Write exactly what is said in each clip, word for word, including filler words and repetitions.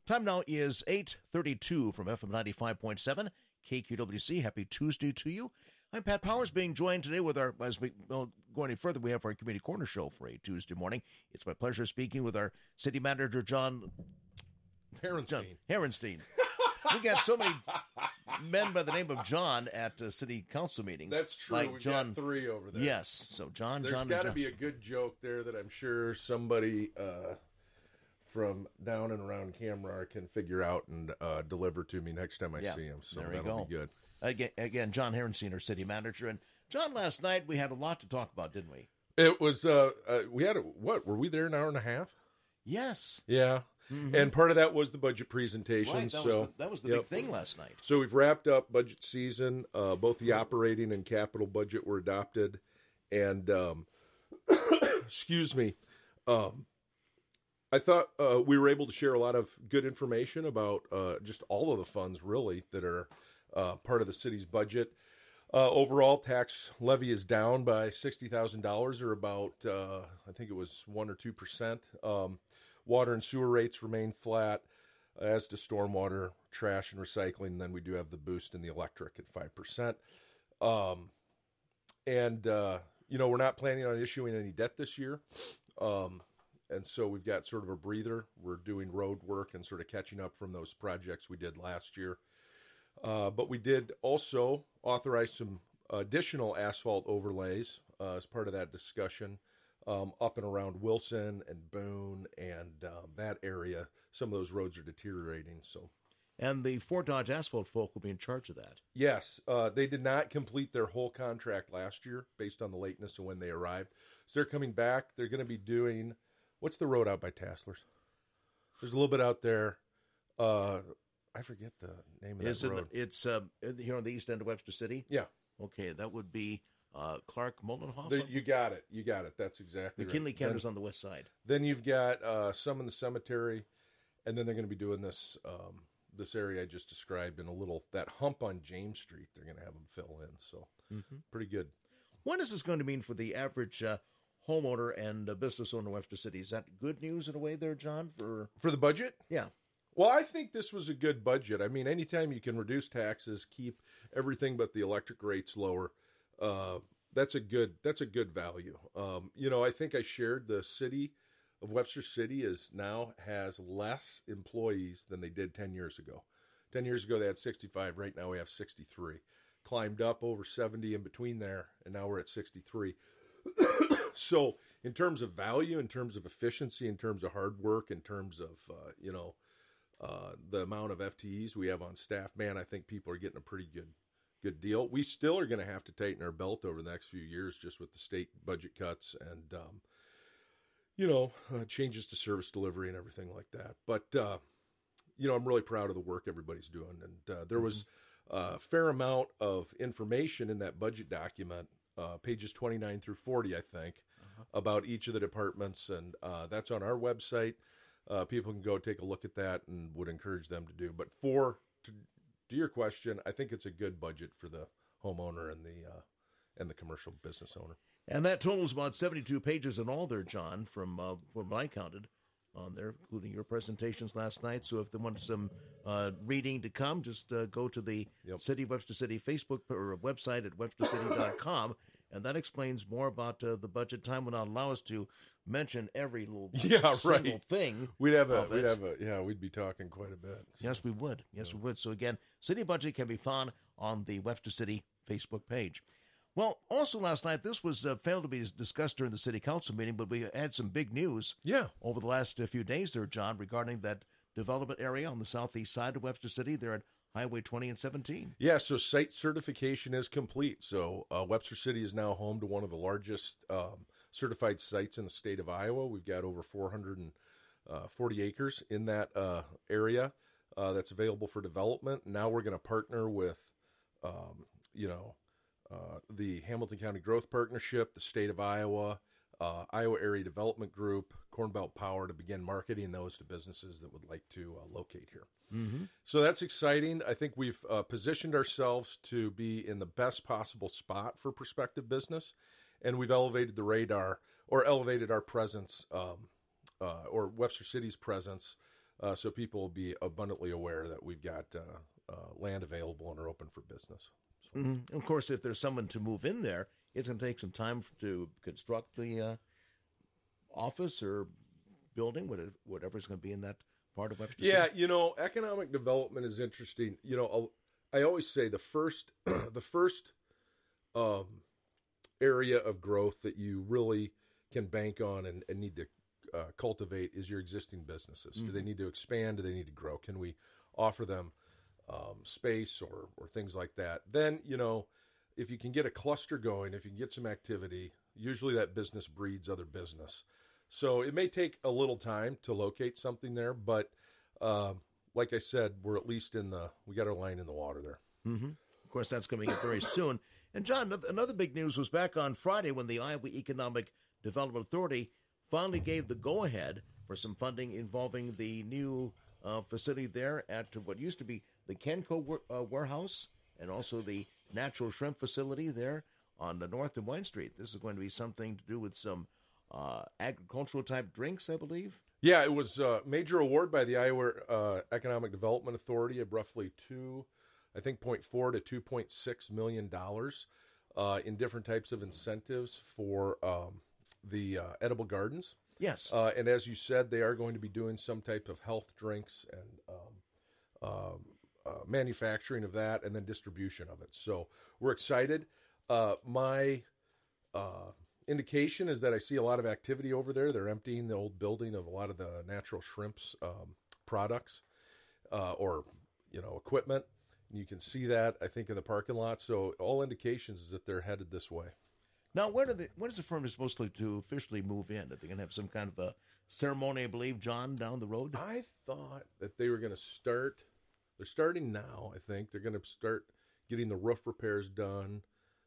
Time now is eight thirty-two from F M ninety-five point seven, K Q W C. Happy Tuesday to you. I'm Pat Powers, being joined today with our, as we well, go any further, we have our Community Corner show for a Tuesday morning. It's my pleasure speaking with our city manager, John Herenstein. John Herenstein. We got so many men by the name of John at uh, city council meetings. That's true. Like We've John, got three over there. Yes. So John, There's John, got to John. be a good joke there that I'm sure somebody uh, from down and around Camera can figure out and uh, deliver to me next time I Yeah, see him. So there you that'll go. be good. Again, again, John Herenstein, our city manager. And John, last night we had a lot to talk about, didn't we? It was, uh, uh, we had, a, what, were we there an hour and a half? Yes. Yeah. Mm-hmm. And part of that was the budget presentation. Right, that, so, was the, that was the yep. big thing last night. So we've wrapped up budget season. Uh, both the operating and capital budget were adopted. And, um, excuse me, um, I thought uh, we were able to share a lot of good information about uh, just all of the funds, really, that are uh, part of the city's budget. Uh, overall, tax levy is down by sixty thousand dollars, or about, uh, I think it was one or two percent. Um, water and sewer rates remain flat, as do stormwater, trash, and recycling. And then we do have the boost in the electric at five percent. Um, and, uh, you know, we're not planning on issuing any debt this year. Um, and so we've got sort of a breather. We're doing road work and sort of catching up from those projects we did last year. Uh, but we did also authorize some additional asphalt overlays uh, as part of that discussion um, up and around Wilson and Boone and um, that area. Some of those roads are deteriorating. So, And the Fort Dodge Asphalt folk will be in charge of that. yes, uh, they did not complete their whole contract last year based on the lateness of when they arrived. So they're coming back. They're going to be doing, what's the road out by Tasslers? There's a little bit out there. Uh, I forget the name of Is that it, road. it's uh, here on the east end of Webster City? Yeah. Okay, that would be uh, Clark Moldenhoff. There, you got it. You got it. That's exactly the right. Kinley Canter's Then, on the west side. then you've got uh, some in the cemetery, and then they're going to be doing this um, this area I just described in a little, that hump on James Street, they're going to have them fill in. So Mm-hmm. pretty good. What is this going to mean for the average uh, homeowner and uh, business owner in Webster City? Is that good news in a way there, John? For For the budget? Yeah. Well, I think this was a good budget. I mean, anytime you can reduce taxes, keep everything but the electric rates lower, uh, that's a good that's a good value. Um, you know, I think I shared the city of Webster City is now has less employees than they did ten years ago. ten years ago, they had sixty-five. Right now, we have sixty-three. Climbed up over seventy in between there, and now we're at sixty-three. So in terms of value, in terms of efficiency, in terms of hard work, in terms of, uh, you know, Uh, the amount of F T Es we have on staff, man, I think people are getting a pretty good good deal. We still are going to have to tighten our belt over the next few years just with the state budget cuts and, um, you know, uh, changes to service delivery and everything like that. But, uh, you know, I'm really proud of the work everybody's doing. And uh, there was a fair amount of information in that budget document, uh, pages twenty-nine through forty, I think, uh-huh. about each of the departments. And uh, that's on our website. Uh, people can go take a look at that and would encourage them to do. But for to, to your question, I think it's a good budget for the homeowner and the uh, and the commercial business owner. And that totals about seventy-two pages in all there, John, from, uh, from what I counted on there, including your presentations last night. So if they want some uh, reading to come, just uh, go to the Yep. City of Webster City Facebook or website at webster city dot com, and that explains more about uh, the budget. Time will not allow us to mention every little Yeah, single right. thing. We'd have a of we'd it. have a yeah we'd be talking quite a bit. So. Yes, we would. Yes, we would. So again, city budget can be found on the Webster City Facebook page. Well, also last night, this was uh, failed to be discussed during the city council meeting, but we had some big news Yeah. over the last uh, few days there, John, regarding that development area on the southeast side of Webster City. They're at Highway twenty and seventeen. Yeah, so site certification is complete. So uh, Webster City is now home to one of the largest um, certified sites in the state of Iowa. We've got over four hundred forty acres in that uh, area uh, that's available for development. Now we're going to partner with, um, you know, uh, the Hamilton County Growth Partnership, the state of Iowa, uh, Iowa Area Development Group, Corn Belt Power to begin marketing those to businesses that would like to uh, locate here. Mm-hmm. So that's exciting. I think we've uh, positioned ourselves to be in the best possible spot for prospective business, and we've elevated the radar or elevated our presence, um, uh, or Webster City's presence uh, so people will be abundantly aware that we've got uh, uh, land available and are open for business. So. Mm-hmm. Of course, if there's someone to move in there, it's going to take some time to construct the uh, office or building, whatever is going to be in that part of Webster City. Yeah, you know, economic development is interesting. You know, I always say the first, the first um, area of growth that you really can bank on and, and need to uh, cultivate is your existing businesses. Mm-hmm. Do they need to expand? Do they need to grow? Can we offer them um, space or or things like that? Then, you know, if you can get a cluster going, if you can get some activity, usually that business breeds other business. So it may take a little time to locate something there, but uh, like I said, we're at least in the, we got our line in the water there. Mm-hmm. Of course, that's coming in very soon. And John, another big news was back on Friday when the Iowa Economic Development Authority finally gave the go-ahead for some funding involving the new uh, facility there at what used to be the Kenco uh, warehouse and also the natural shrimp facility there on the North and Wine Street. This is going to be something to do with some uh, agricultural type drinks, I believe. Yeah, it was a major award by the Iowa uh, Economic Development Authority of roughly two, I think, point four to two point six million dollars uh, in different types of incentives for um, the uh, edible gardens. Yes, uh, and as you said, they are going to be doing some type of health drinks and um, um, uh, manufacturing of that, and then distribution of it. So we're excited. Uh, my uh, indication is that I see a lot of activity over there. They're emptying the old building of a lot of the natural shrimps um, products uh, or you know equipment. You can see that, I think, in the parking lot. So all indications is that they're headed this way. Now, when, are the, when is the firm supposed to, to officially move in? Are they going to have some kind of a ceremony, I believe, John, down the road? I thought that they were going to start. They're starting now, I think. They're going to start getting the roof repairs done.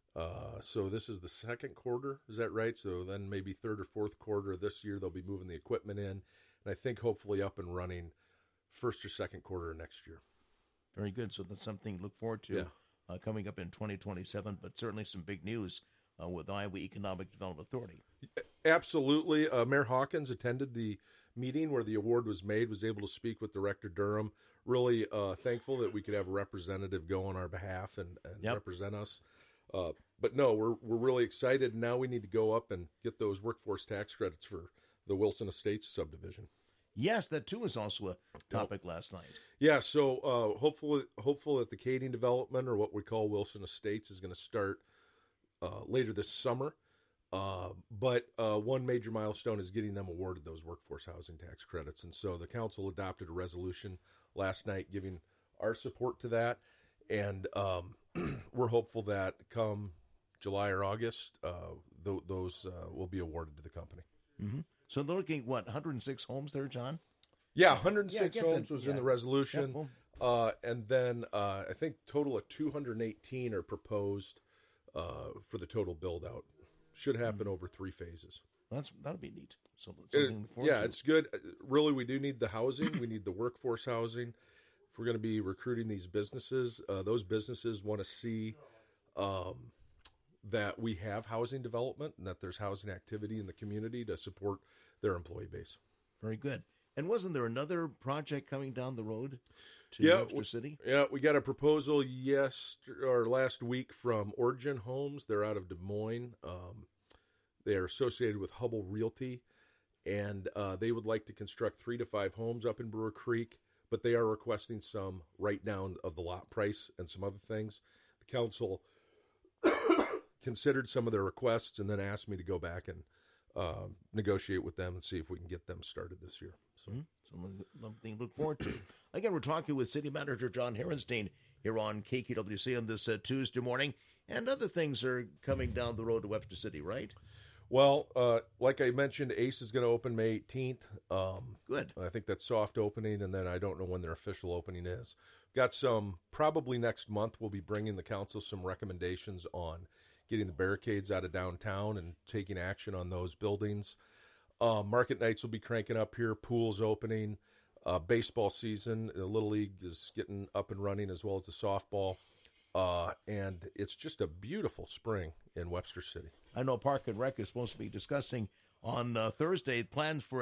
Uh, so this is the second quarter. Is that right? So then maybe third or fourth quarter of this year, they'll be moving the equipment in. And I think hopefully up and running first or second quarter of next year. Very good. So that's something to look forward to yeah. uh, coming up in twenty twenty-seven, but certainly some big news uh, with Iowa Economic Development Authority. Absolutely. Uh, Mayor Hawkins attended the meeting where the award was made, was able to speak with Director Durham. Really uh, thankful that we could have a representative go on our behalf and, and yep. represent us. Uh, but no, we're we're really excited. Now we need to go up and get those workforce tax credits for the Wilson Estates subdivision. Yes, that too is also a topic oh. last night. Yeah, so uh, hopefully, hopeful that the Kading development, or what we call Wilson Estates, is going to start uh, later this summer. Uh, but uh, one major milestone is getting them awarded those workforce housing tax credits. And so the council adopted a resolution last night giving our support to that. And um, we're hopeful that come July or August, uh, th- those uh, will be awarded to the company. Mm-hmm. So they're looking, what, one hundred six homes there, John? Yeah, one hundred six yeah, homes the, was yeah. in the resolution. Yep, well. uh, and then uh, I think total of two hundred eighteen are proposed uh, for the total build-out. Should happen mm-hmm. over three phases. That's That'll be neat. So, something it, yeah, to. It's good. Really, we do need the housing. We need the workforce housing. If we're going to be recruiting these businesses, uh, those businesses want to see um, that we have housing development and that there's housing activity in the community to support their employee base. Very good. And wasn't there another project coming down the road to yeah, Webster City? Yeah, we got a proposal yes or last week from Origin Homes. They're out of Des Moines. Um, they are associated with Hubble Realty, and uh, they would like to construct three to five homes up in Brewer Creek, but they are requesting some write down of the lot price and some other things. The council considered some of their requests and then asked me to go back and uh, negotiate with them and see if we can get them started this year. So, mm-hmm. Something to look forward to. Again, we're talking with City Manager John Herenstein here on K Q W C on this uh, Tuesday morning, and other things are coming down the road to Webster City, right? Well, uh, like I mentioned, ACE is going to open May eighteenth. Um, Good. I think that's soft opening, and then I don't know when their official opening is. Got some, probably next month, we'll be bringing the council some recommendations on getting the barricades out of downtown and taking action on those buildings. Uh, market nights will be cranking up here. Pools opening. Uh, baseball season. The Little League is getting up and running as well as the softball. Uh, and it's just a beautiful spring in Webster City. I know Park and Rec is supposed to be discussing on uh, Thursday plans for a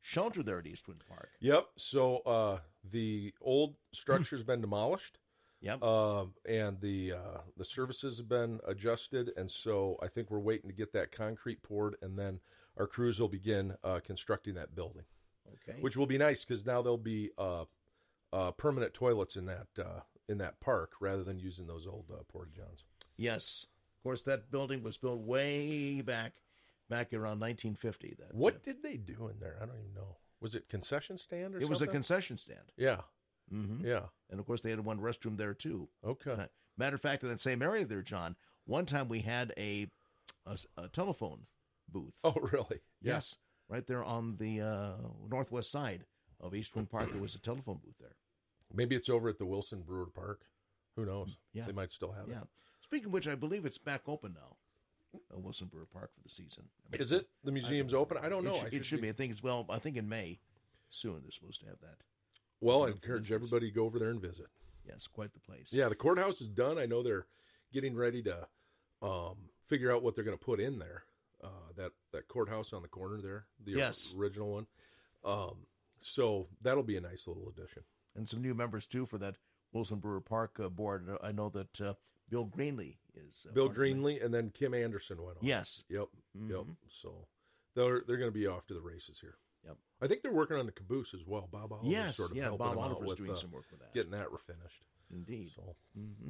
shelter there at East Wind Park. Yep. So uh, the old structure's been demolished. Yep. Uh, and the uh, the services have been adjusted, and so I think we're waiting to get that concrete poured, and then our crews will begin uh, constructing that building. Okay. Which will be nice because now there'll be uh, uh, permanent toilets in that uh, in that park rather than using those old uh, porta johns. Yes. Of course, that building was built way back, back around nineteen fifty. That, What uh, did they do in there? I don't even know. Was it concession stand or it something? was a concession stand. Yeah. Mm-hmm. Yeah. And, of course, they had one restroom there, too. Okay. Uh, matter of fact, in that same area there, John, one time we had a, a, a telephone booth. Oh, really? Yeah. Yes. Right there on the uh, northwest side of East Wind Park, there was a telephone booth there. Maybe it's over at the Wilson Brewer Park. Who knows? Yeah. They might still have Yeah. it. Speaking of which, I believe it's back open now, uh, Wilson Brewer Park for the season. I mean, Is it? The museum's I, open? I don't know. It, sh- I it should be. I think it's, well, I think in May soon they're supposed to have that. Well, I encourage everybody to go over there and visit. Yes, quite the place. Yeah, the courthouse is done. I know they're getting ready to um, figure out what they're going to put in there. Uh, that, that courthouse on the corner there, the Yes. original one. Um, so that'll be a nice little addition. And some new members, too, for that Wilson Brewer Park uh, board. I know that uh, Bill Greenlee is. Uh, Bill one of them. Greenlee, and then Kim Anderson went on. Yes. Yep. Mhm. Yep. So they're they're going to be off to the races here. Yep. I think they're working on the caboose as well. Bob Oliver's Yes, sort of yeah, helping Bob them out Oliver's with, doing uh, some work with that. getting that refinished. Indeed. So hmm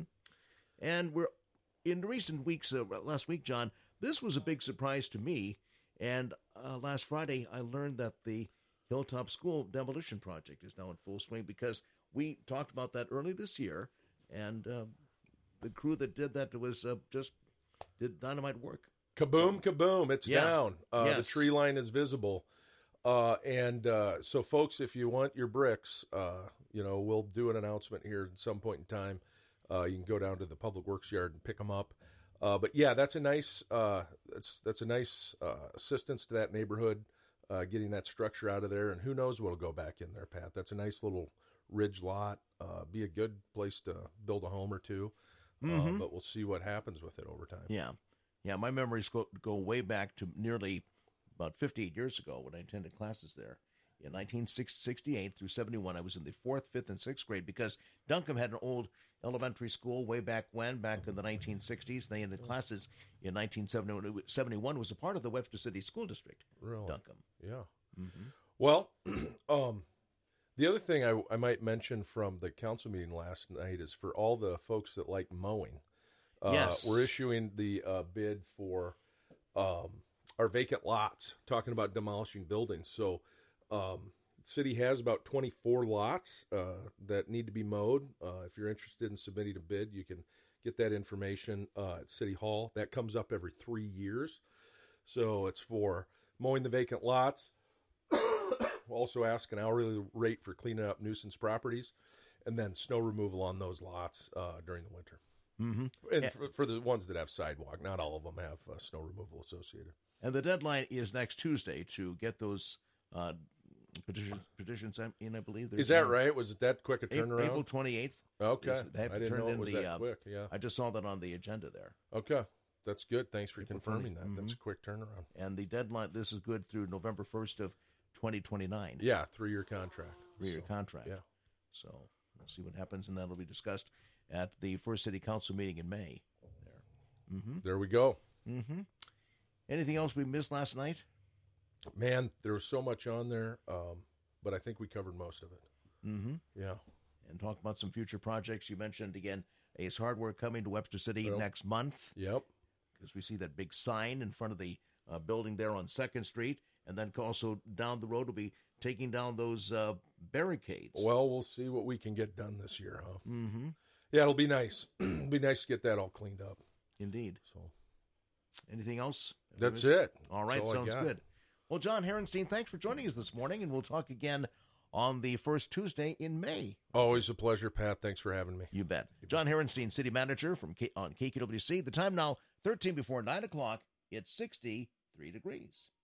And we're in recent weeks, uh, last week, John, this was a big surprise to me. And uh, last Friday, I learned that the Hilltop School demolition project is now in full swing because we talked about that early this year. And uh, the crew that did that was uh, just did dynamite work. kaboom, kaboom! It's Yeah. down. Uh, Yes. The tree line is visible. Uh, and uh, so, folks, if you want your bricks, uh, you know, we'll do an announcement here at some point in time. Uh, you can go down to the Public Works yard and pick them up. Uh, but yeah, that's a nice uh, that's that's a nice uh, assistance to that neighborhood, uh, getting that structure out of there. And who knows what'll go back in there, Pat? That's a nice little ridge lot. Uh, be a good place to build a home or two. Mhm. Uh, but we'll see what happens with it over time. Yeah. Yeah, my memories go, go way back to nearly about fifty-eight years ago when I attended classes there. In nineteen sixty-eight through seventy-one, I was in the fourth, fifth, and sixth grade because Duncombe had an old elementary school way back when, back in the nineteen sixties. They ended classes in nineteen seventy-one, was a part of the Webster City School District, Really? Duncombe. Yeah. Mm-hmm. Well, um, the other thing I, I might mention from the council meeting last night is for all the folks that like mowing. Uh, Yes. We're issuing the uh, bid for um, our vacant lots, talking about demolishing buildings. So um, the city has about twenty-four lots uh, that need to be mowed. Uh, if you're interested in submitting a bid, you can get that information uh, at City Hall. That comes up every three years. So it's for mowing the vacant lots. We'll also ask an hourly rate for cleaning up nuisance properties, and then snow removal on those lots uh, during the winter. Mm-hmm. And for, for the ones that have sidewalk, not all of them have uh, snow removal associated. And the deadline is next Tuesday to get those uh, petitions, petitions in, I believe. There's Is that one- right? Was it that quick a April turnaround? April twenty-eighth. Okay. is- they have I to didn't turn know in it was the, that uh, quick. Yeah. I just saw that on the agenda there. Okay. That's good. Thanks for April confirming twentieth. that. That's a Mhm. quick turnaround. And the deadline, this is good through November first of twenty twenty-nine. Yeah, three-year contract. Three-year So, contract. Yeah. So we'll see what happens, and that'll be discussed at the first city council meeting in May. There. Mm-hmm. There we go. Mm-hmm. Anything else we missed last night? Man, there was so much on there, um, but I think we covered most of it. Mm-hmm. Yeah. And talk about some future projects. You mentioned, again, Ace Hardware coming to Webster City Well, next month, Yep. because we see that big sign in front of the uh, building there on second Street. And then also down the road, we'll be taking down those uh, barricades. Well, we'll see what we can get done this year, huh? Mm-hmm. Yeah, it'll be nice. it'll be nice to get that all cleaned up. Indeed. So Anything else? that's it. All right, That's all I sounds got. good. Well, John Herenstein, thanks for joining us this morning, and we'll talk again on the first Tuesday in May. Always a pleasure, Pat. Thanks for having me. You bet. John Herenstein, City Manager from K- on K Q W C. The time now, thirteen before nine o'clock. It's sixty-three degrees.